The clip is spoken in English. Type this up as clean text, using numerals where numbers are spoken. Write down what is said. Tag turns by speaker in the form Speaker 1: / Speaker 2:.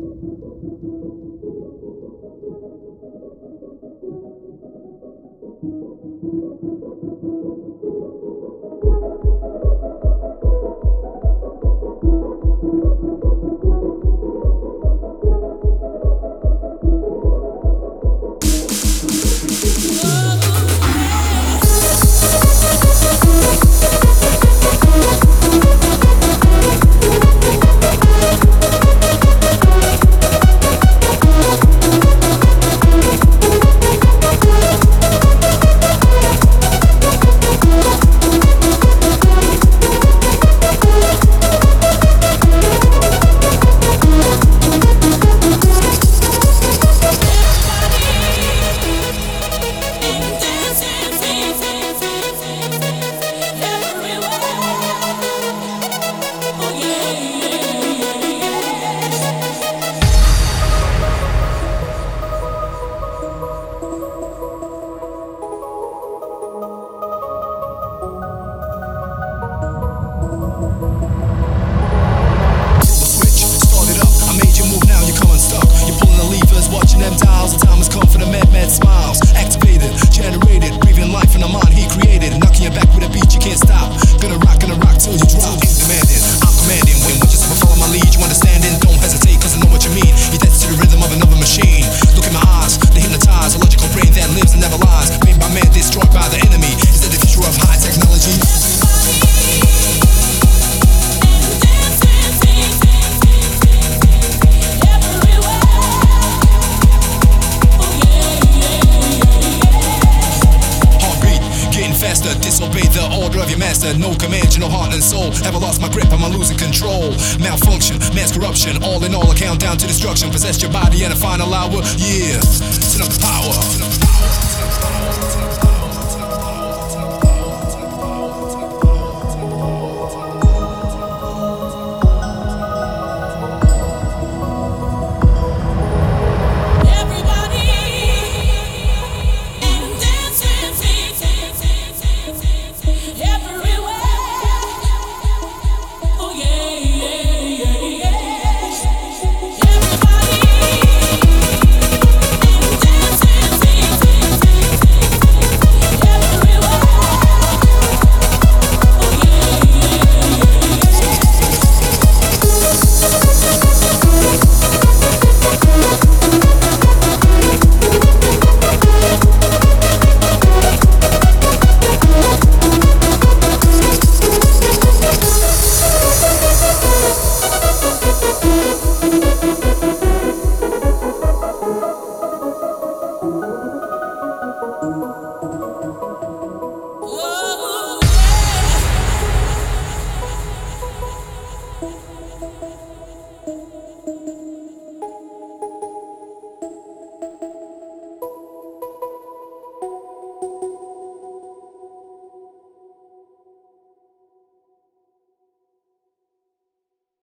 Speaker 1: Disobey the order of your master. No command, you no heart and soul. Ever lost my grip, am I losing control? Malfunction, mass corruption. All in all, a countdown to destruction. Possess your body at a final hour. Yeah, turn up the power.